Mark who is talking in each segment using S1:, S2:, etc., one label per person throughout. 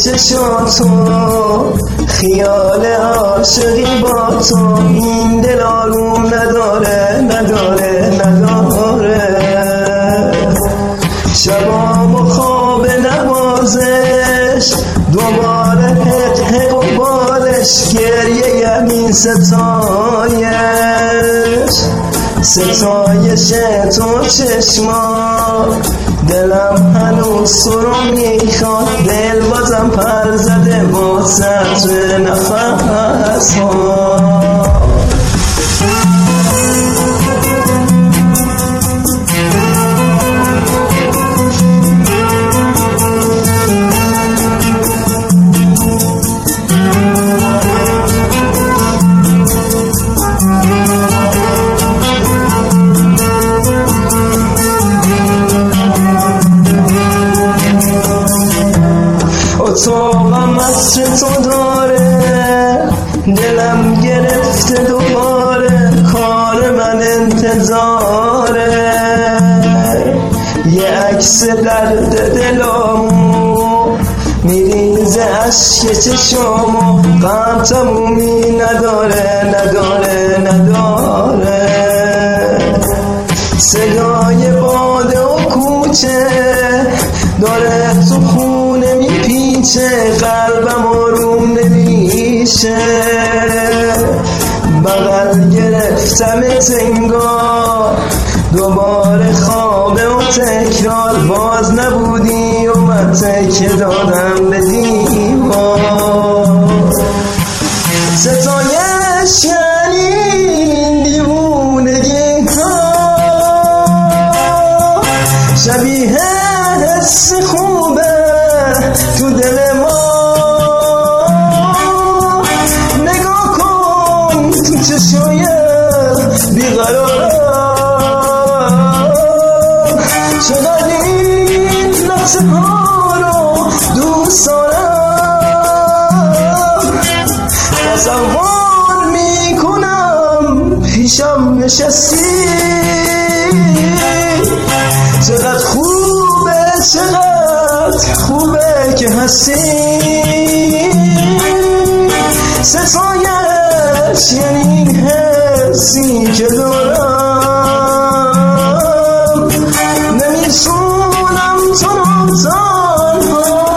S1: چشاتو، خیال عاشقی با تو، این دل آروم نداره نداره نداره. شبام و خواب نوازش، دوباره حق حق و بالش، گریه یمین ستایش تو چشما، دلم هنوز تو رو میخواد، دل بازم پر زده با سطر نفس ها. اتاقم عطر تو داره، دلم گرفته دوباره، کار من انتظاره. یه عکس درد دلامو میریزه اشک چشامو، غم تمومی نداره نداره نداره. صدای باده و کوچه داره تو خونه میپیچه، قلبم آروم نمیشه. بغل گرفتمت انگار، دوباره خوابه و تکرار، باز نبودی و من تکه دادم به دیوار. ستایش یعنی این دیوونگی ها، شبیه حس خوبه تو دل ما. نگاه کن تو چشایت بیقرارم، چقدر این لحظه ها رو دوست دارم. تصور میکنم پیشم نشستی، چقدر خوبه چقدر خوبه که هستی. ستایش یعنی این حسی که دارم، نمیتونم تو رو تنها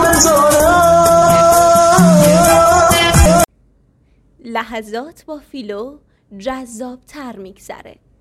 S1: بذارم.
S2: لحظات با فیلو جذاب تر میگذره.